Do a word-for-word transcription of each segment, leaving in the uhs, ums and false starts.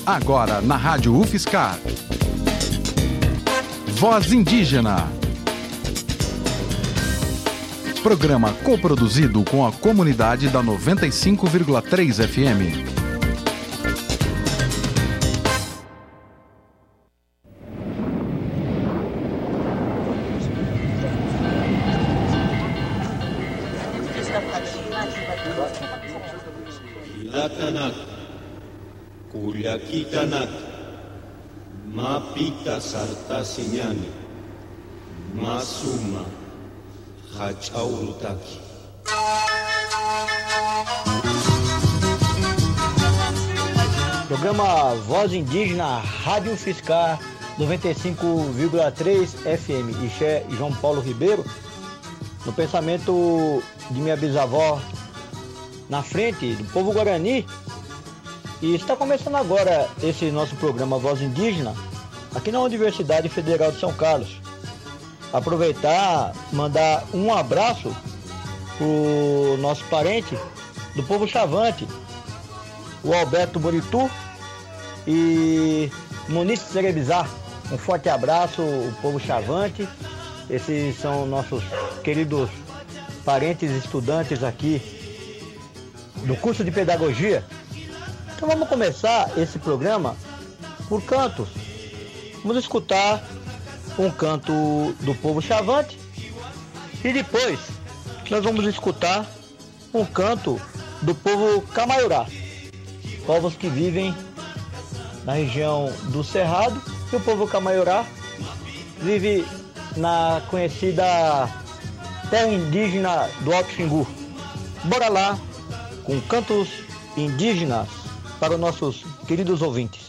Agora na Rádio UFSCar. Voz Indígena. Programa coproduzido com a comunidade da noventa e cinco vírgula três F M. Ilatanak, Kulyakitanak, Mapita Sartasinyani, Masuma, Hachaurutaki. Programa Voz Indígena, Rádio UFSCar, noventa e cinco vírgula três F M. Ixé João Paulo Ribeiro, no pensamento de minha bisavó, na frente do povo Guarani. E está começando agora esse nosso programa Voz Indígena, aqui na Universidade Federal de São Carlos. Aproveitar, mandar um abraço pro nosso parente do povo Chavante, o Alberto Boritu e Muniz Cerebizar. Um forte abraço, o povo Chavante. Esses são nossos queridos parentes estudantes aqui do curso de pedagogia. Então vamos começar esse programa por cantos. Vamos escutar um canto do povo Chavante e depois nós vamos escutar um canto do povo Camaiurá, povos que vivem na região do Cerrado, e o povo Camaiurá vive na conhecida terra indígena do Alto Xingu. Bora lá com cantos indígenas para os nossos queridos ouvintes.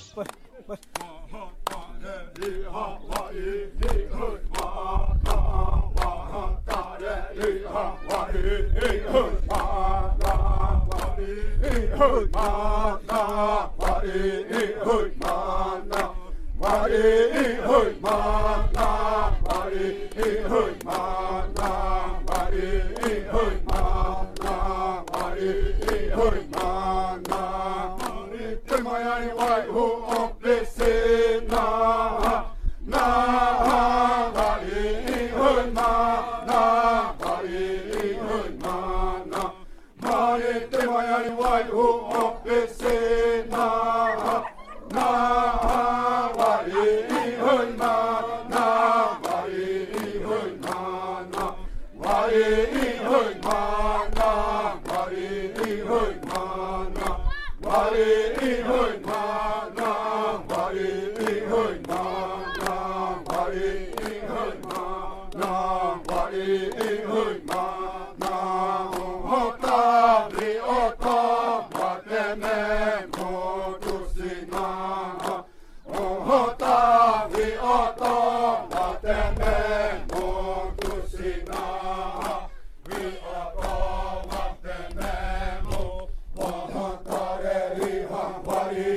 What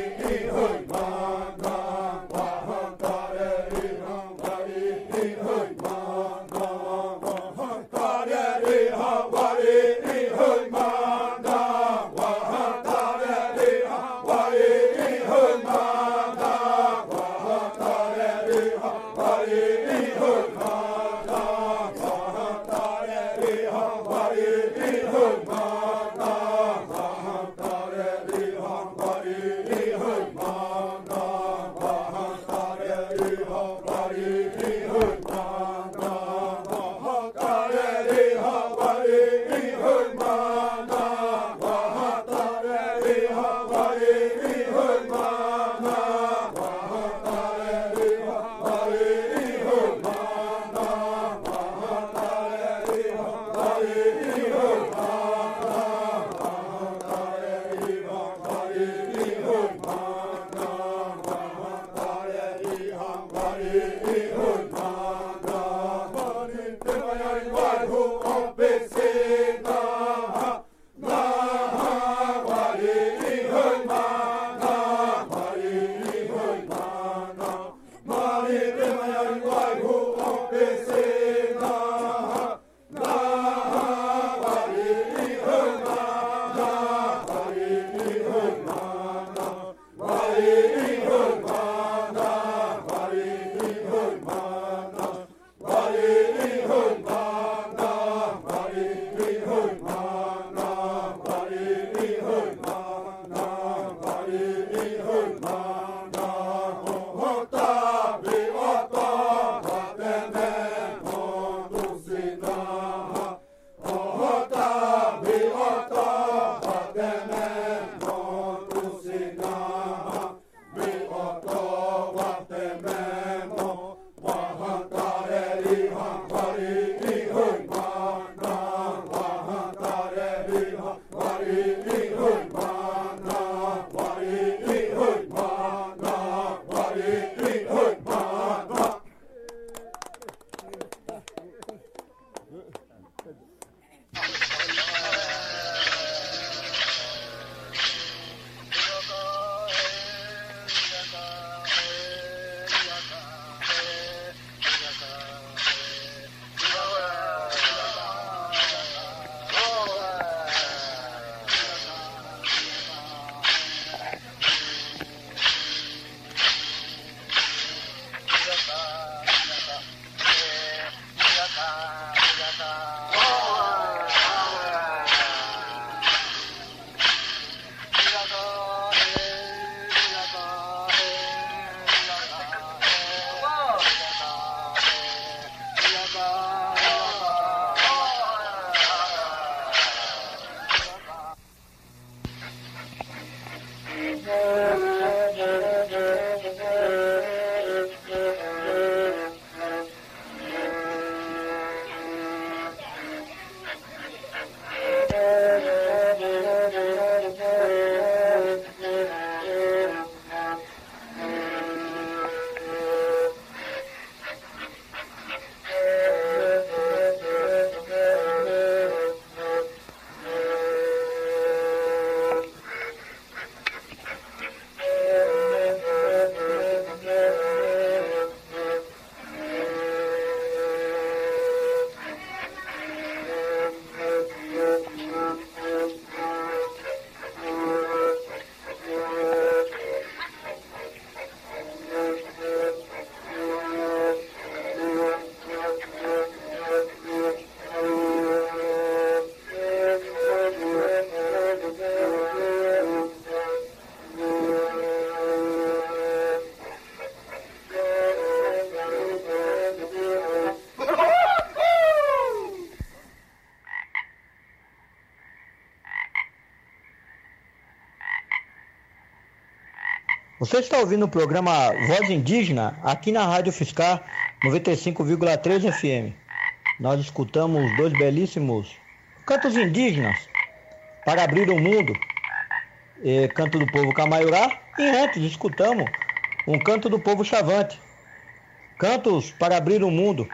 Você está ouvindo o programa Voz Indígena aqui na Rádio Fiscar noventa e cinco vírgula três F M. Nós escutamos dois belíssimos cantos indígenas para abrir o mundo, e canto do povo Camaiurá, e antes escutamos um canto do povo Chavante, cantos para abrir o mundo.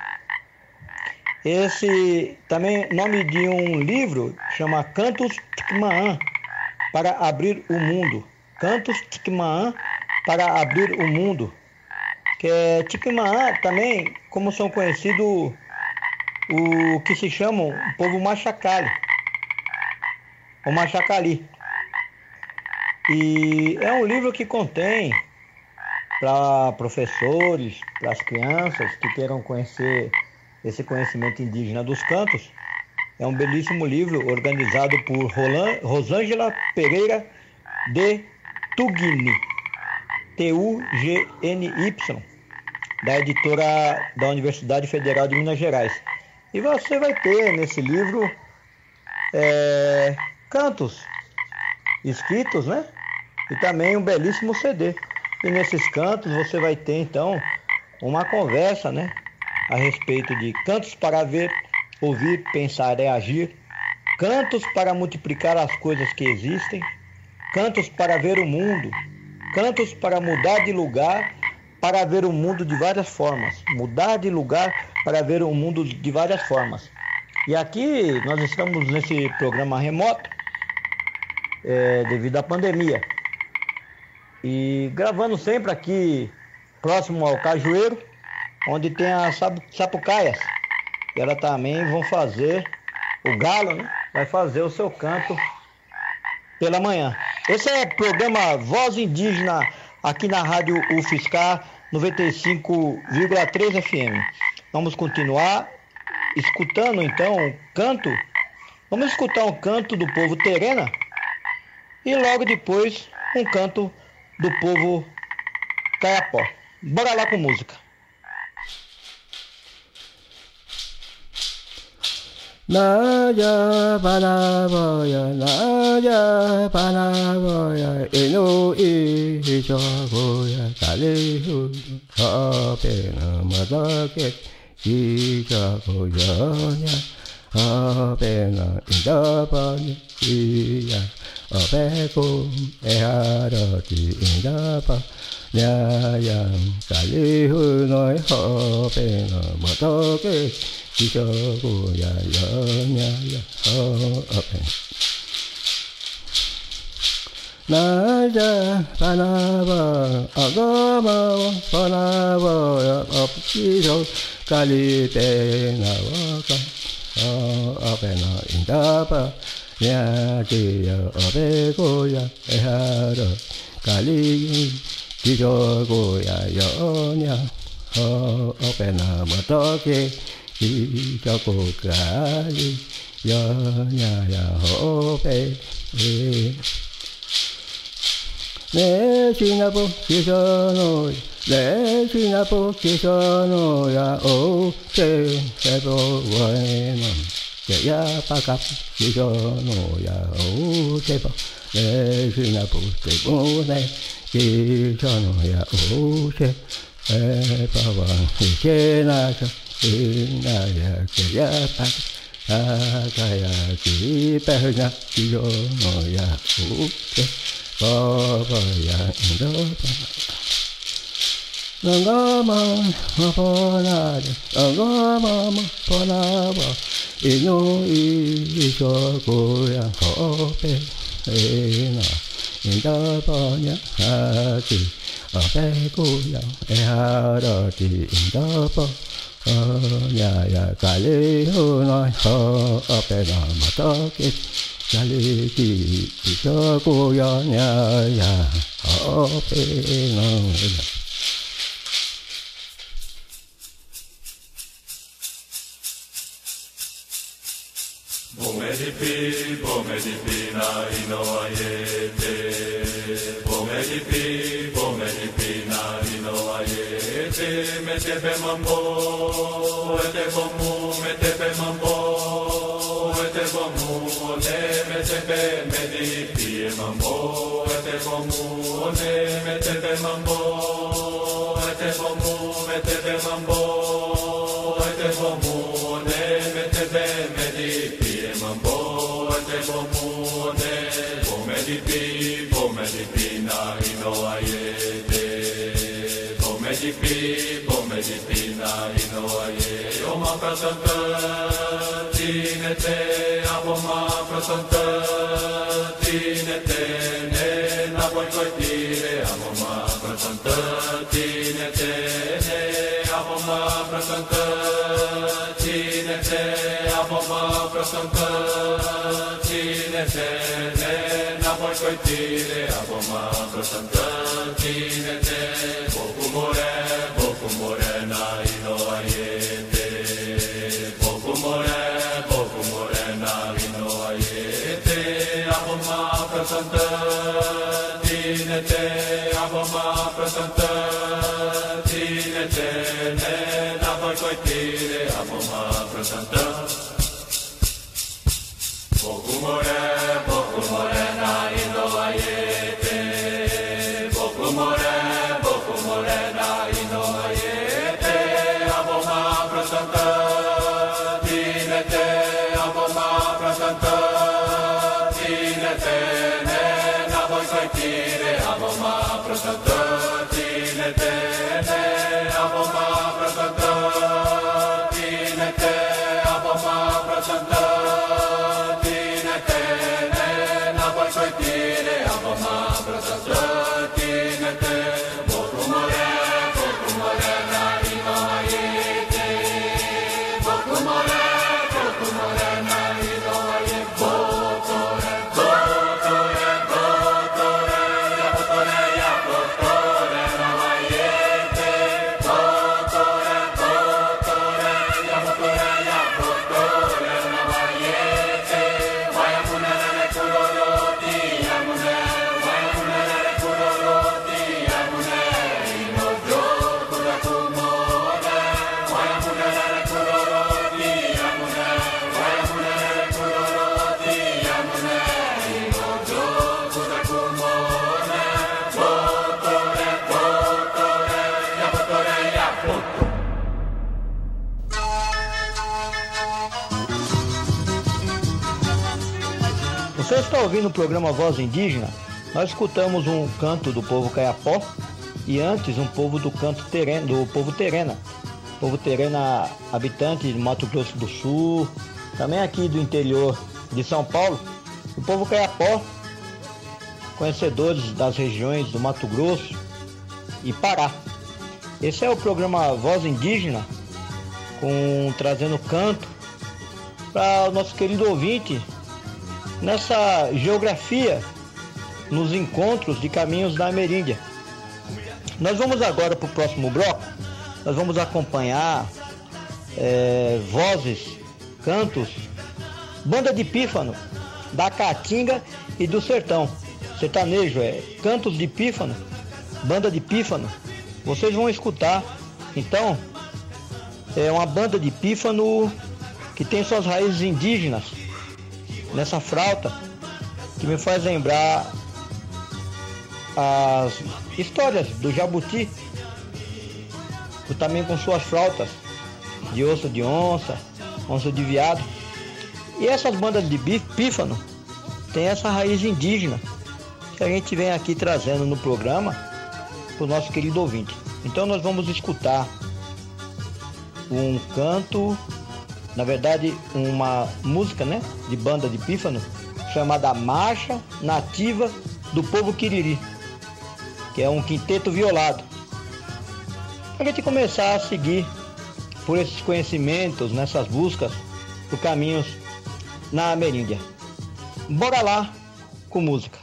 Esse também nome de um livro chama Cantos Tikmaã para abrir o mundo. Cantos Tikmaã para abrir o mundo. Que é Tikmaã também, como são conhecidos o que se chama o povo Machacali, o Machacali. E é um livro que contém para professores, para as crianças que queiram conhecer esse conhecimento indígena dos cantos. É um belíssimo livro organizado por Roland, Rosângela Pereira de Tugni, T U G N Y, da editora da Universidade Federal de Minas Gerais. E você vai ter nesse livro é, cantos escritos, né? E também um belíssimo C D. E nesses cantos você vai ter então uma conversa, né? A respeito de cantos para ver, ouvir, pensar e agir, cantos para multiplicar as coisas que existem, cantos para ver o mundo, cantos para mudar de lugar, para ver o mundo de várias formas, mudar de lugar para ver o mundo de várias formas. E aqui nós estamos nesse programa remoto, é, devido à pandemia, e gravando sempre aqui próximo ao Cajueiro, onde tem as sapucaias, e elas também vão fazer, o galo, né, vai fazer o seu canto pela manhã. Esse é o programa Voz Indígena aqui na Rádio UFSCar noventa e cinco vírgula três F M. Vamos continuar escutando então o canto. Vamos escutar um canto do povo Terena e logo depois um canto do povo Caiapó. Bora lá com música. Naya Panaboya, Naya Panaboya, Eno Ishaboya, Kalihu, Apena Madake, Ishaboya, Apena Indapani, Iya, Apeko, Eharati, Indapa, Naya, Kalihu, Noi, Apena Madake, Ishago ya ya ya ya ho ape Naya panaba agama panaba ya apiro kalite na waka ape na indapa ya ya ape go ya ehara kali Ishago ya ya ya ho ape na matoke Ishago kali ya ya ya ho pe ne chinapo kisano ne chinapo kisano ya o te sebo bueno que ya pakap kisano ya o te Regina Puste Bune, Kishano Ya Ose, Pavan Hichenasa, Inaya Kayapa, Akaya Kipehna, Kiyono Ya Ose, Baba Ya Indopa. Nangama Maponade, Nangama Maponaba, Ino Isho Kuya Hope, Ena, Indapanya Hati, Ape Kuya, Ehadati, Indapa, Nyaya Kali Hunai, Ape Namataki, Kali Ki, Isho Kuya, Nyaya, Ape Nangama. Pomedipi, pomedipi na ino ayete. Pomedipi, pomedipi na ino ayete. Metepe mambo, ete bomu, metepe mambo, ete bomu, ne metepe medipi mambo, ete bomu, ne metepe mambo, ete bomu, metepe mambo, ete bomu, ne metepe medipi. Mambo te bomone, pomedipi, pomedipi na ino ayete. Pomedipi, pomedipi na ino ayete. Oma prasanta, tinete, aboma prasanta, tinete, ne na boy koitire, aboma prasanta, tinete, ne aboma prasanta, tinete, aboma prasanta. Tinete, na boy koitire, aboma prasanta. Tinete, boku more, boku more na ino ayete. Boku more, boku more na ino ayete. Aboma prasanta. Tinete, aboma prasanta. Tinete, na boy koitire, aboma prasanta. Boku more, boku more na ino ayete. Boku more, boku more na ino ayete. Aboma prasanta. Tinete, aboma prasanta. Tinete, ne na boy koitire, aboma prasanta. Tinete, ne aboma prasanta. Tinete, aboma prasanta. Soitire, aboma prasanta, tinete, boku more, boku more na ino ayete. Boku more, boku more na ino ayete. Botore, botore, botore, ya botore, ya botore na ayete. Botore, botore, ya botore, ya botore na ayete. Vaya punere kuroro. Você está ouvindo o programa Voz Indígena? Nós escutamos um canto do povo Caiapó e antes um povo do canto terena, do povo Terena. O povo Terena, habitante do Mato Grosso do Sul, também aqui do interior de São Paulo. O povo Caiapó, conhecedores das regiões do Mato Grosso e Pará. Esse é o programa Voz Indígena, com, trazendo canto para o nosso querido ouvinte nessa geografia, nos encontros de caminhos da Ameríndia. Nós vamos agora para o próximo bloco. Nós vamos acompanhar é, vozes, cantos, banda de pífano da Caatinga e do Sertão. Sertanejo é cantos de pífano, banda de pífano. Vocês vão escutar, então, é uma banda de pífano que tem suas raízes indígenas nessa flauta, que me faz lembrar as histórias do jabuti, também com suas flautas de osso de onça, osso de veado. E essas bandas de pífano tem essa raiz indígena que a gente vem aqui trazendo no programa para o nosso querido ouvinte. Então nós vamos escutar um canto, na verdade uma música, né, de banda de pífano chamada Marcha Nativa do Povo Quiriri, que é um quinteto violado. A gente começar a seguir por esses conhecimentos, nessas buscas por caminhos na Ameríndia. Bora lá com música.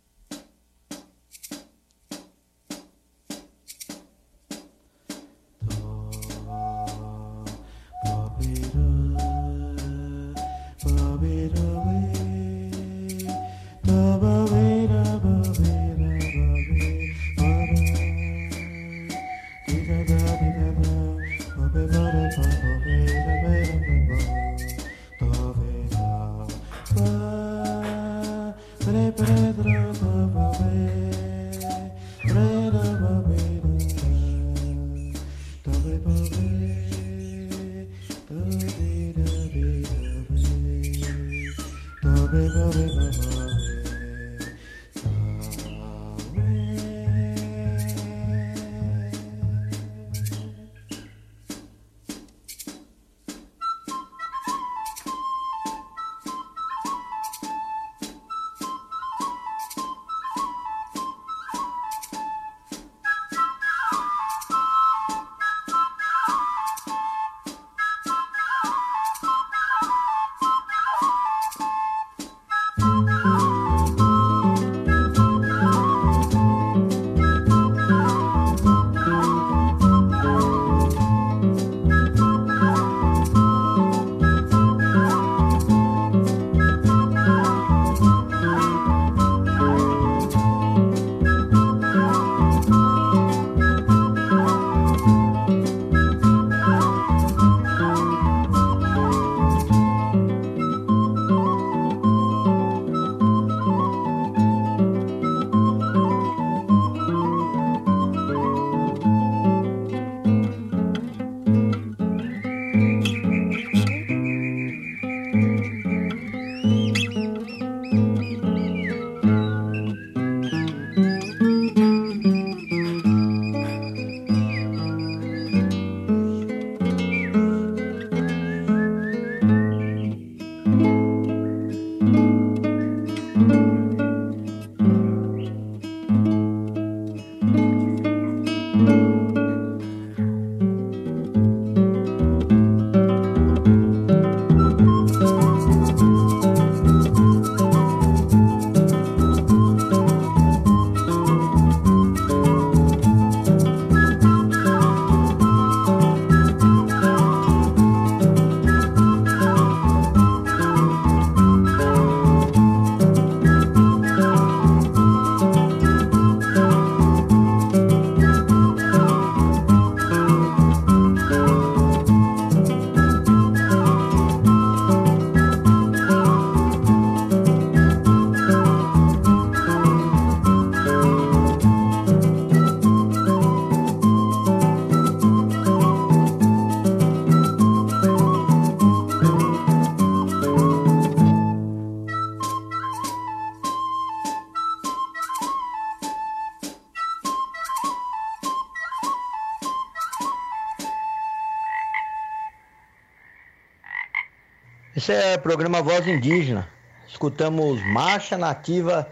Esse é o programa Voz Indígena. Escutamos Marcha Nativa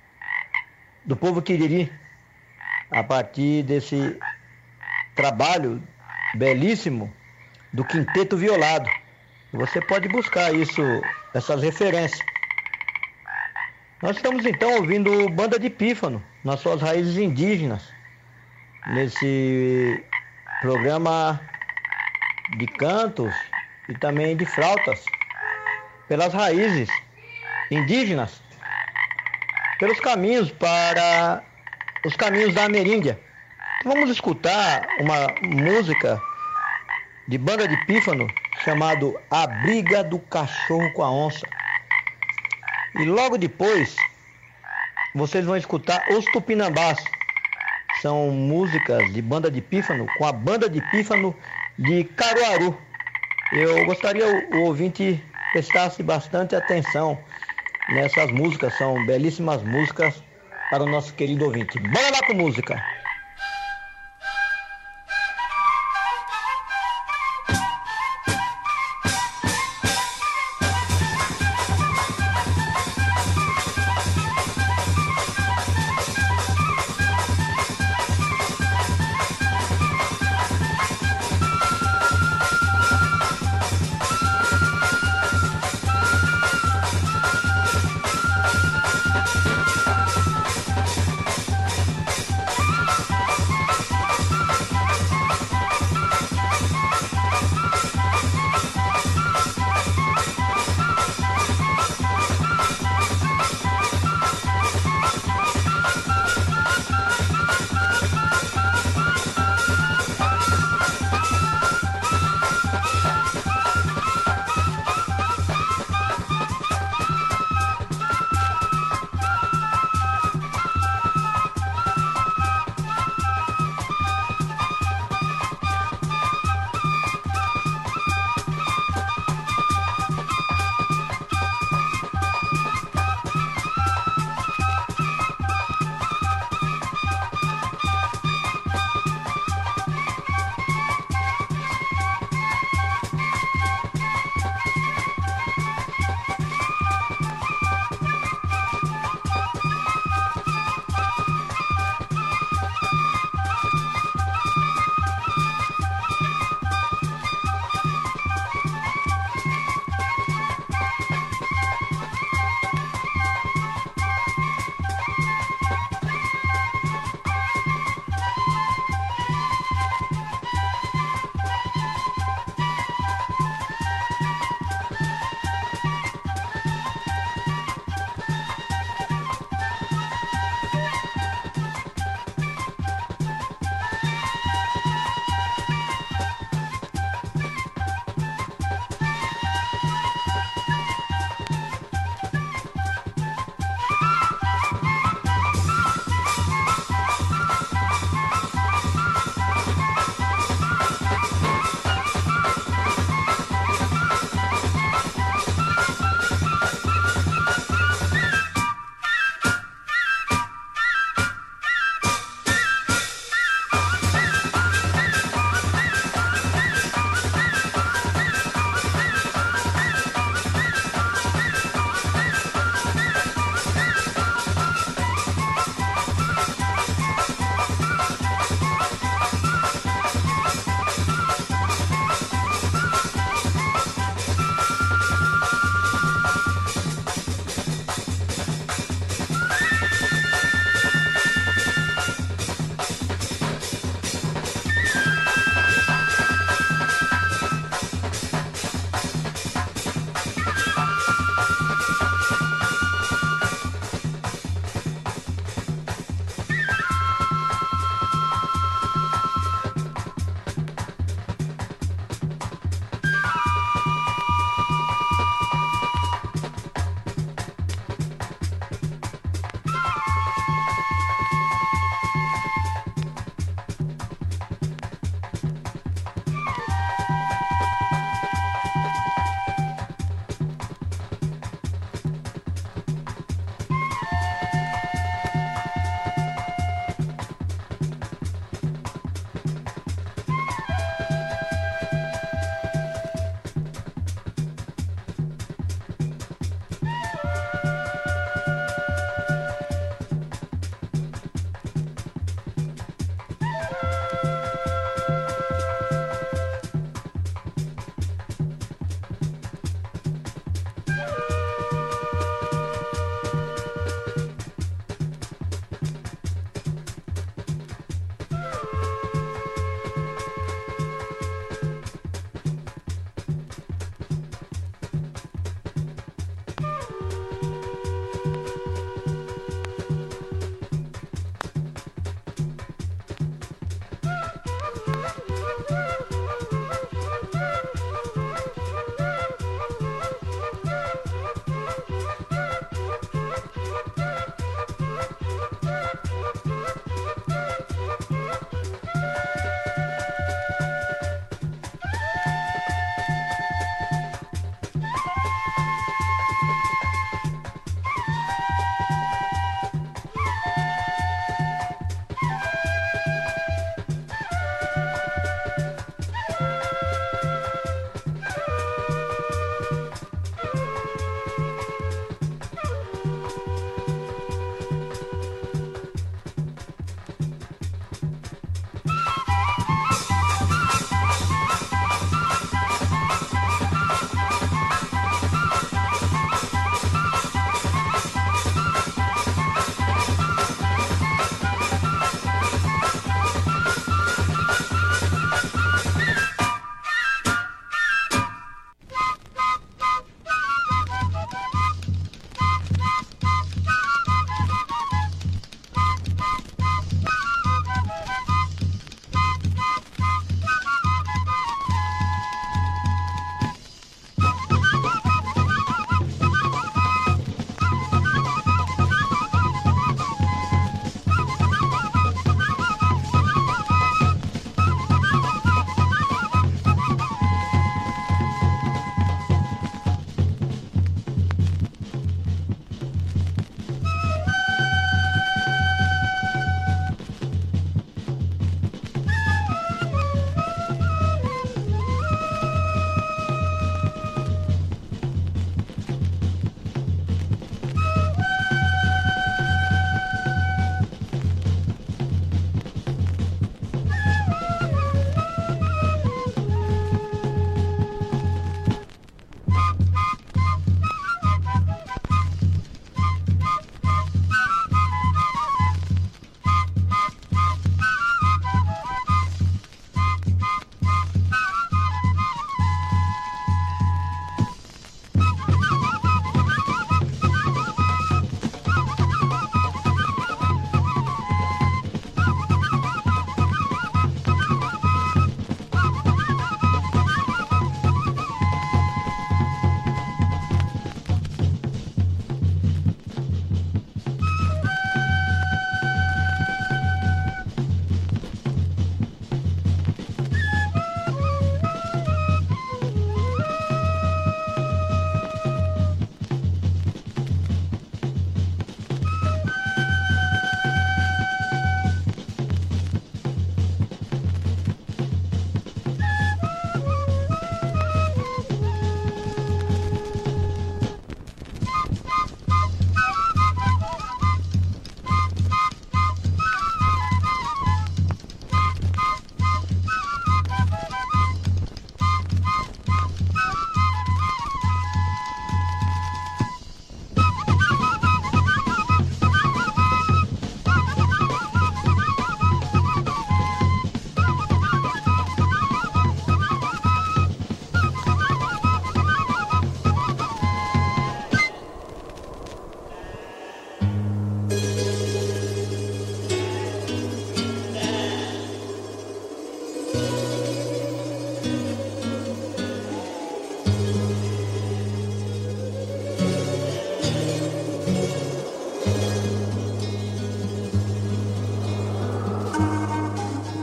do Povo Quiriri, a partir desse trabalho belíssimo do Quinteto Violado. Você pode buscar isso, essas referências. Nós estamos então ouvindo banda de pífano, nas suas raízes indígenas, nesse programa de cantos e também de flautas, pelas raízes indígenas, pelos caminhos para os caminhos da Ameríndia. Vamos escutar uma música de banda de pífano chamado A Briga do Cachorro com a Onça. E logo depois vocês vão escutar Os Tupinambás. São músicas de banda de pífano, com a banda de pífano de Caruaru. Eu gostaria que o ouvinte prestasse bastante atenção nessas músicas, são belíssimas músicas para o nosso querido ouvinte. Bora lá com música!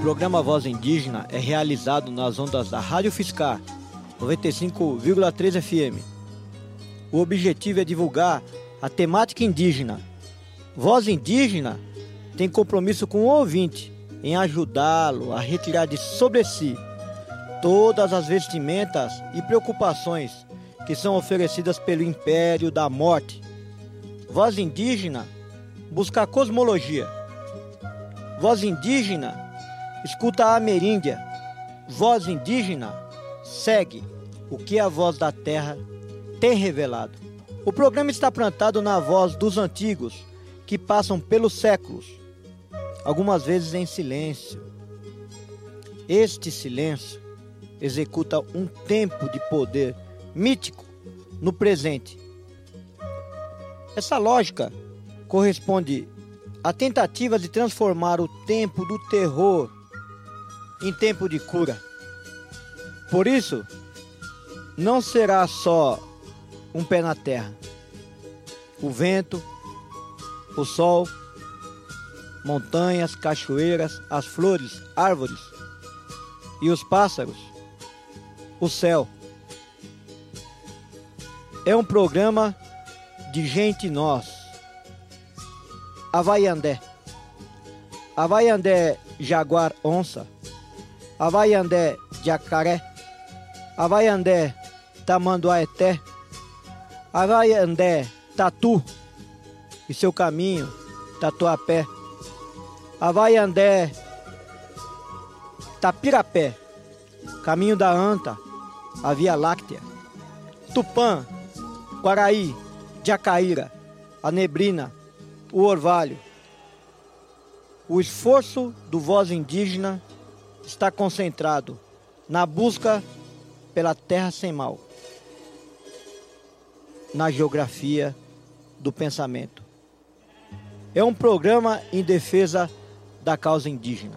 programa Voz Indígena é realizado nas ondas da Rádio Fiscar noventa e cinco vírgula três F M. O objetivo é divulgar a temática indígena. Voz Indígena tem compromisso com o ouvinte em ajudá-lo a retirar de sobre si todas as vestimentas e preocupações que são oferecidas pelo Império da Morte. Voz Indígena busca a cosmologia. Voz Indígena escuta a ameríndia. Voz Indígena segue o que a voz da terra tem revelado. O programa está plantado na voz dos antigos que passam pelos séculos, algumas vezes em silêncio. Este silêncio executa um tempo de poder mítico no presente. Essa lógica corresponde à tentativa de transformar o tempo do terror em tempo de cura. Por isso, não será só um pé na terra. O vento, o sol, montanhas, cachoeiras, as flores, árvores e os pássaros, o céu. É um programa de gente nós. Havaiandé. Havaiandé jaguar onça. Havaiandé jacaré. Havaiandé tamanduaeté. Havaiandé tatu e seu caminho tatuapé. Havaiandé tapirapé, caminho da anta, a Via Láctea. Tupã, Quaraí, Jacaíra, a neblina, o orvalho. O esforço do Voz Indígena está concentrado na busca pela terra sem mal, na geografia do pensamento. É um programa em defesa da causa indígena.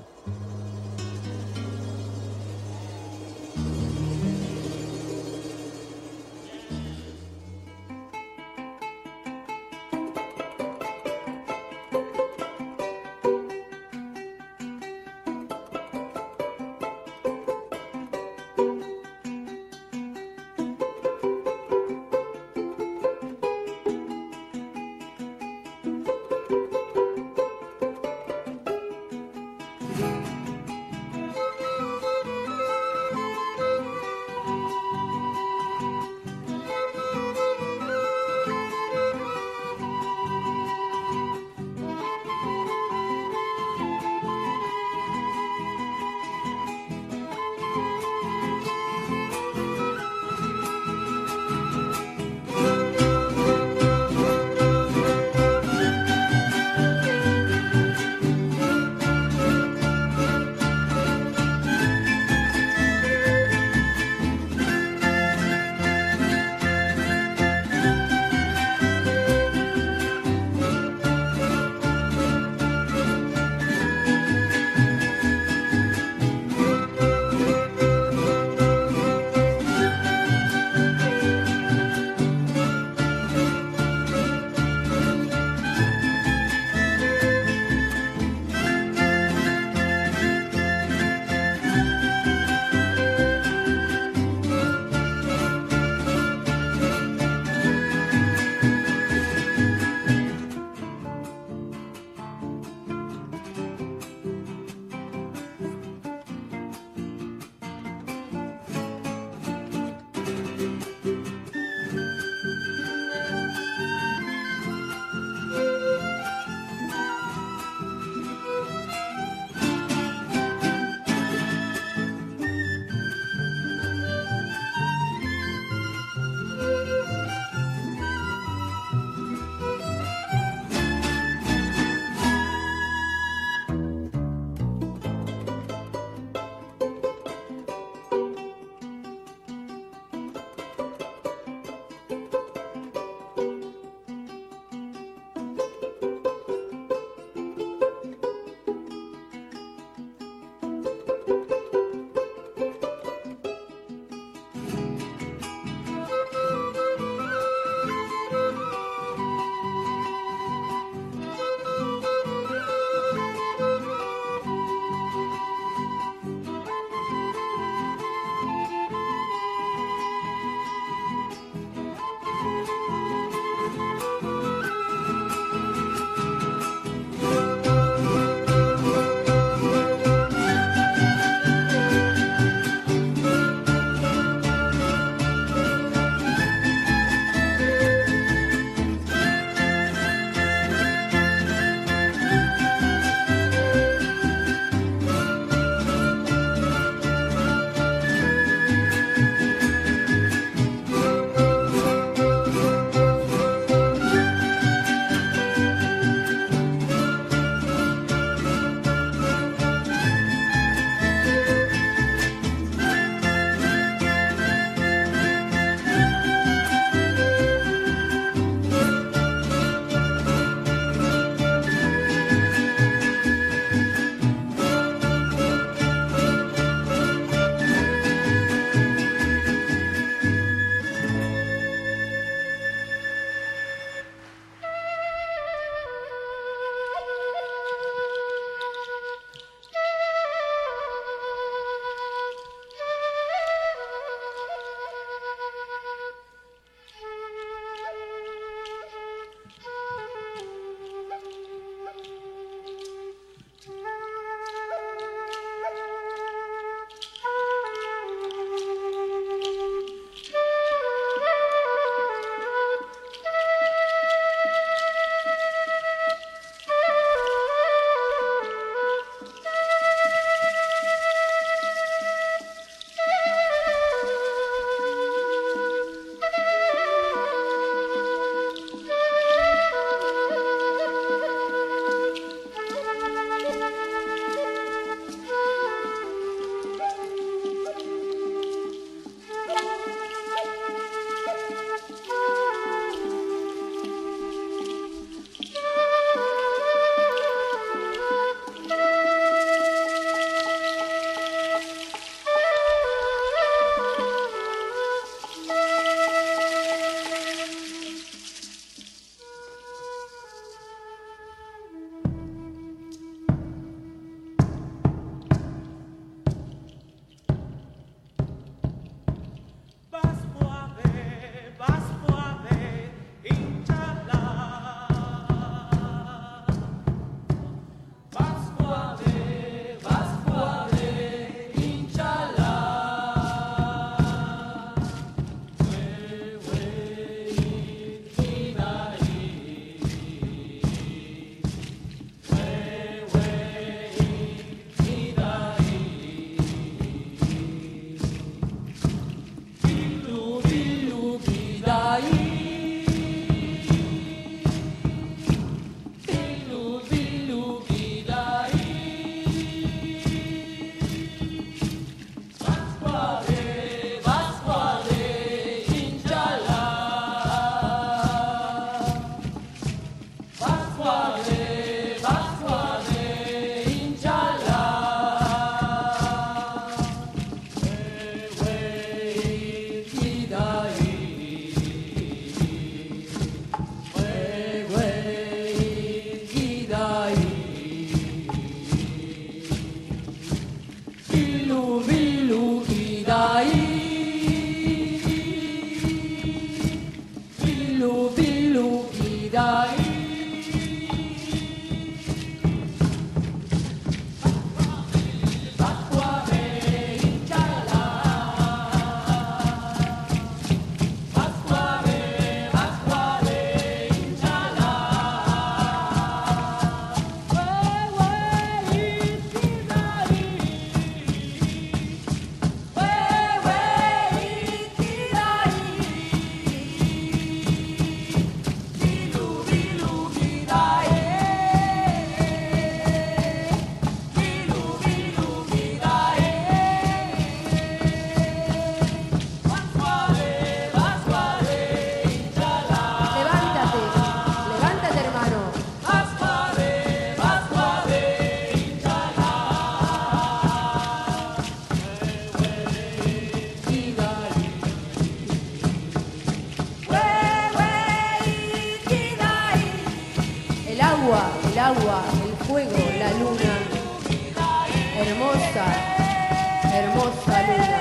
agua, el fuego, la luna. Hermosa, hermosa luna.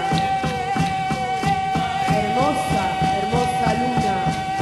Hermosa, hermosa luna.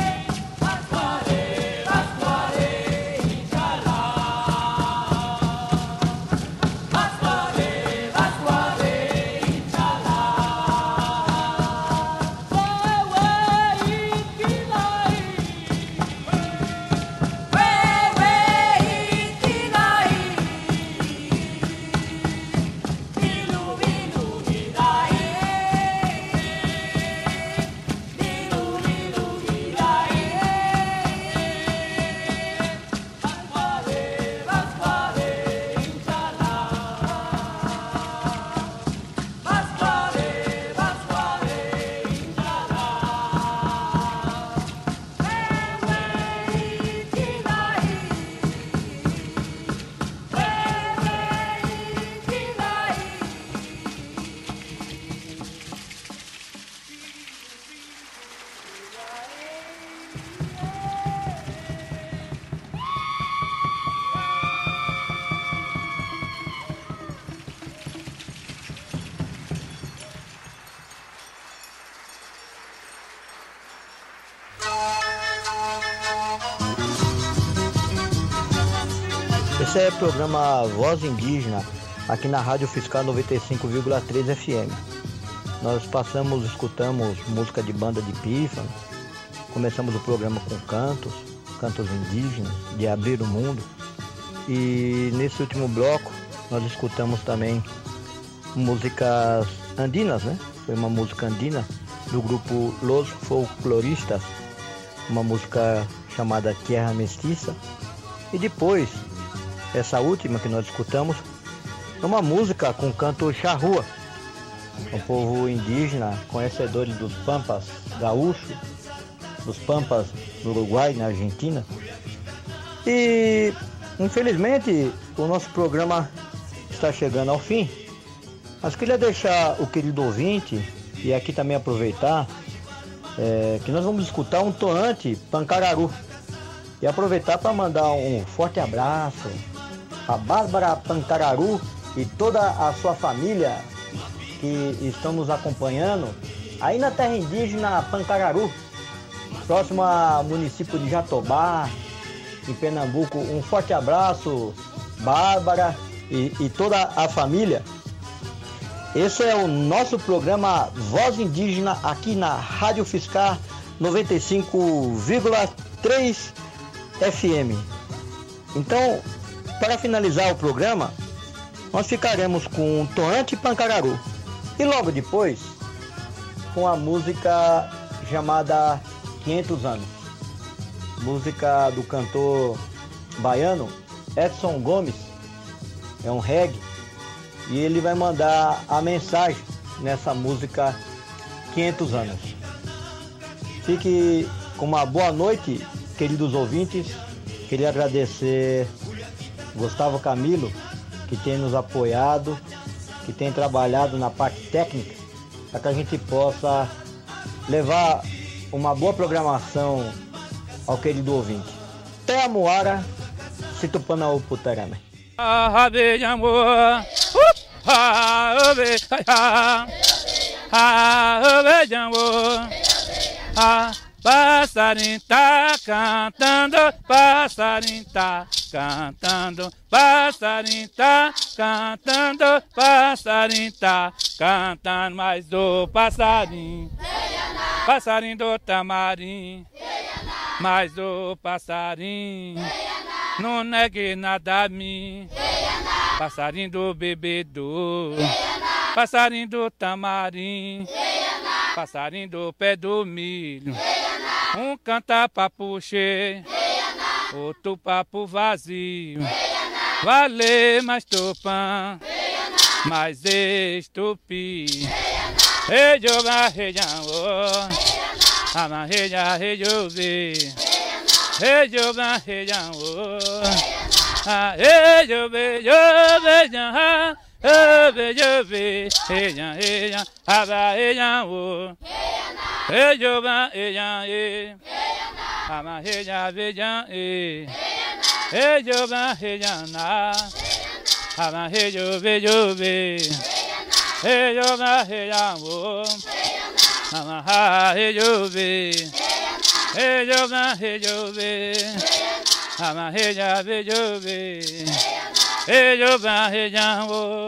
Esse é o programa Voz Indígena, aqui na Rádio Fiscal noventa e cinco vírgula três F M. Nós passamos, escutamos música de banda de pífano, começamos o programa com cantos, cantos indígenas, de abrir o mundo. E nesse último bloco, nós escutamos também músicas andinas, né? Foi uma música andina do grupo Los Folcloristas, uma música chamada Tierra Mestiça. E depois, essa última que nós escutamos, é uma música com canto charrua. O povo indígena, conhecedores dos pampas gaúchos, dos pampas do Uruguai, na Argentina. E, infelizmente, o nosso programa está chegando ao fim. Mas queria deixar o querido ouvinte, e aqui também aproveitar, é, que nós vamos escutar um toante pancararu. E aproveitar para mandar um forte abraço a Bárbara Pancararu e toda a sua família que estão nos acompanhando aí na terra indígena Pancararu, próximo ao município de Jatobá, em Pernambuco. Um forte abraço, Bárbara e, e toda a família. Esse é o nosso programa Voz Indígena aqui na Rádio Fiscal noventa e cinco vírgula três F M. Então, para finalizar o programa, nós ficaremos com Toante Pancararu e logo depois com a música chamada quinhentos anos, música do cantor baiano Edson Gomes. É um reggae e ele vai mandar a mensagem nessa música quinhentos anos. Fique com uma boa noite, queridos ouvintes. Queria agradecer Gustavo Camilo, que tem nos apoiado, que tem trabalhado na parte técnica, para que a gente possa levar uma boa programação ao querido ouvinte. Até a Moara, Situpanaú Putarana. Passarinho tá cantando, passarinho tá cantando, passarinho tá cantando, passarinho tá cantando, mais do passarinho, passarinho do tamarim, mais do passarinho, não negue nada a mim, passarinho do bebedouro, passarinho do tamarim, passarinho do pé do milho. Um canta papo cheio, outro papo vazio. Vale mais tupã, mais estupi. Rejoga, rejão, amarreja, rejove. Rejoga, rejão, rejobe, jove, jove. Ebe jove, eya eya, aba eya o. Ejoba eya e, ama eya veja e. Hey yo ba hey ya na. Aba hey yo be yo be. Hey yo ba hey ya wo. Aba ha hey yo be. Hey yo ba hey yo be. Aba hey ya be yo be. Hey yo ba hey ya wo.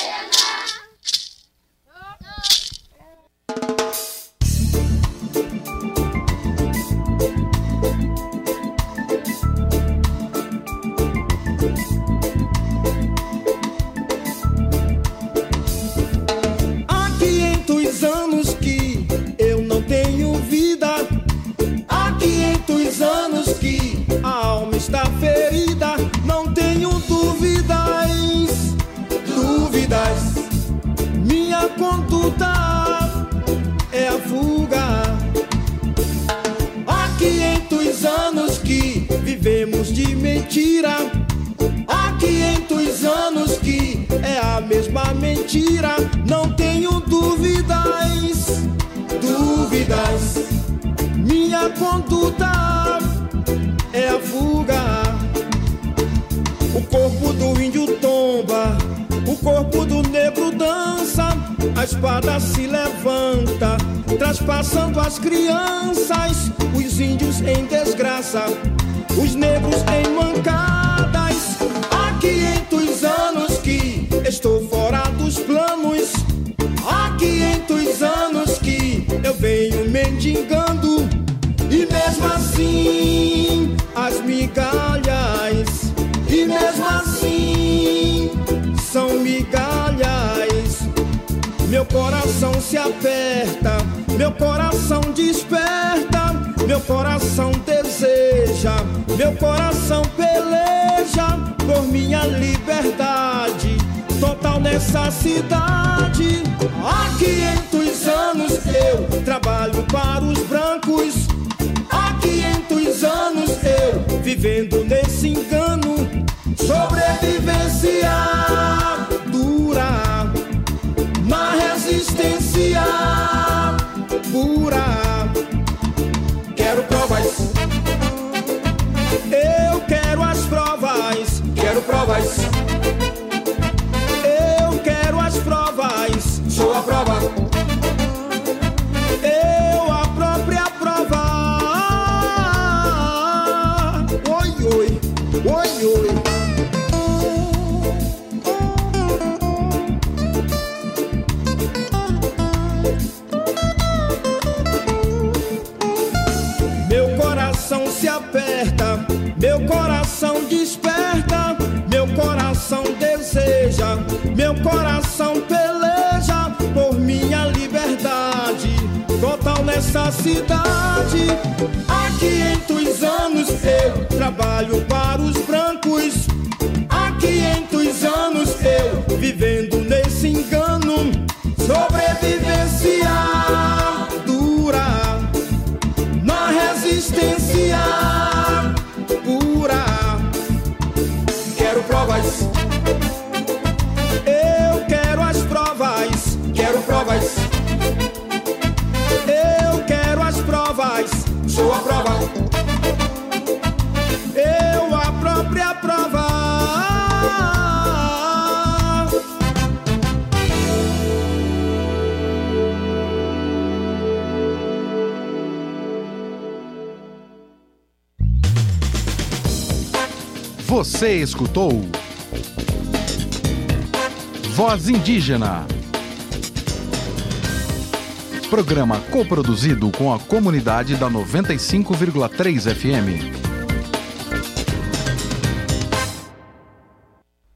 Anos que eu não tenho vida, há quinhentos anos que a alma está ferida. Não tenho dúvidas, dúvidas. Minha conduta é a fuga. Há quinhentos anos que vivemos de mentira. Há quinhentos anos que é a mesma mentira. Não tenho dúvidas, dúvidas. Minha conduta é a fuga. O corpo do índio tomba, o corpo do negro dança. A espada se levanta, traspassando as crianças. Os índios em desgraça, os negros em mancadas. Há quinhentos anos que estou fora dos planos. Há quinhentos anos que eu venho mendigando. E mesmo assim, as migalhas. E mesmo assim, são migalhas. Meu coração se aperta, meu coração desperta. Meu coração deseja, meu coração peleja por minha liberdade, total nessa cidade. Há quinhentos anos eu trabalho para os brancos. Há quinhentos anos eu vivendo nesse engano. Sobrevivência dura, na resistência pura. Quero provas, eu quero as provas, quero provas, eu quero as provas, sou a prova, eu a própria prova. Oi, oi, oi, oi. Se aperta, meu coração desperta, meu coração deseja, meu coração peleja por minha liberdade, total nessa cidade. Há quinhentos anos eu trabalho para os brancos. Há quinhentos anos eu vivendo nesse engano. Sobrevivência dura, na resistência pura. Quero provas, eu quero as provas, quero provas, eu quero as provas, sou a prova, eu a própria prova. Você escutou Voz Indígena, programa coproduzido com a comunidade da noventa e cinco vírgula três F M.